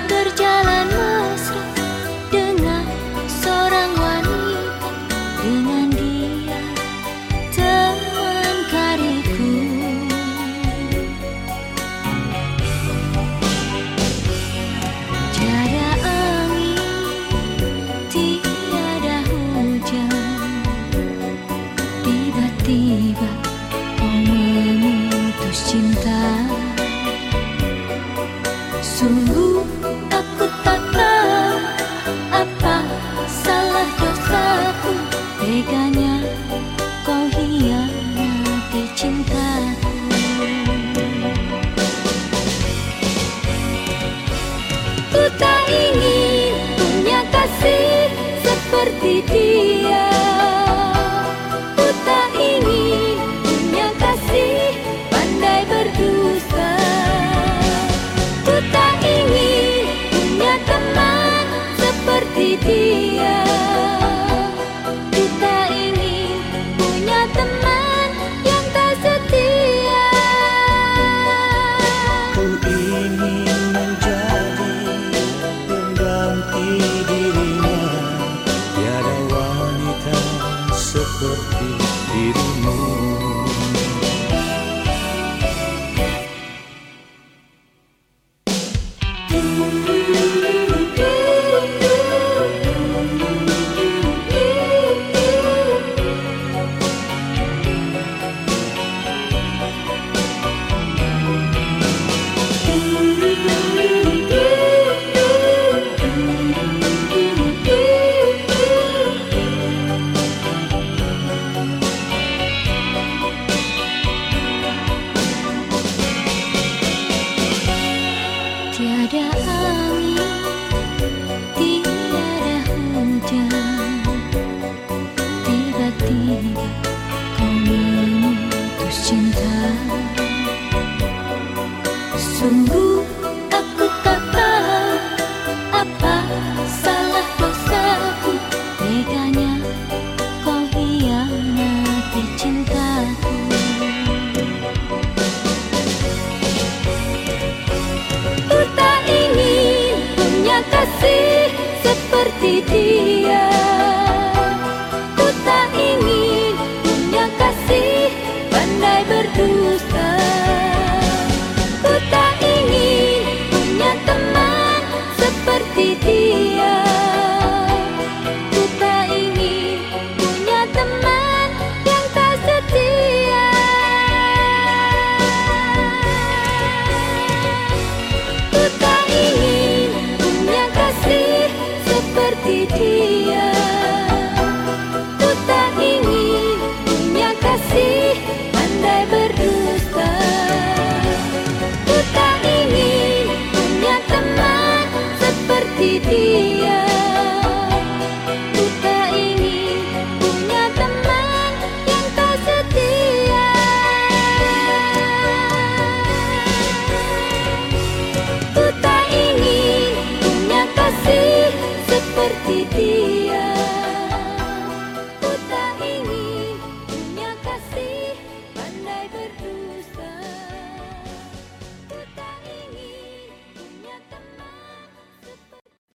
berjalan mesra dengan seorang wanita, dengan dia teman karibku. Tiada angin, tiada hujan, tiba-tiba kau memutus cinta. Sungguh aku tak tahu apa salah dosaku, teganya kau hianati cintaku. Ku tak ingin punya kasih seperti dia. Ku tak ingin punya kasih pandai berdusta. Ku tak ingin punya teman seperti dia. Ku tak ingin punya teman yang tak setia. Ku ingin menjadi pengganti dirinya. Tiada wanita seperti dirimu. Tiada angin, tiada hujan, tiba-tiba kau memutus cinta. Sungguh aku tak tahu apa salah dosaku, teganya kau hianati cintaku. Ku tak ingin punya kasih seperti dia. Ku tak ingin punya kasih pandai berdusta. Ku tak ingin punya teman seperti dia. Ku tak ingin punya teman yang tak setia. Ku tak ingin punya kasih seperti dia. Ku tak ingin punya kasih pandai berdusta. Ku tak ingin punya teman seperti dia.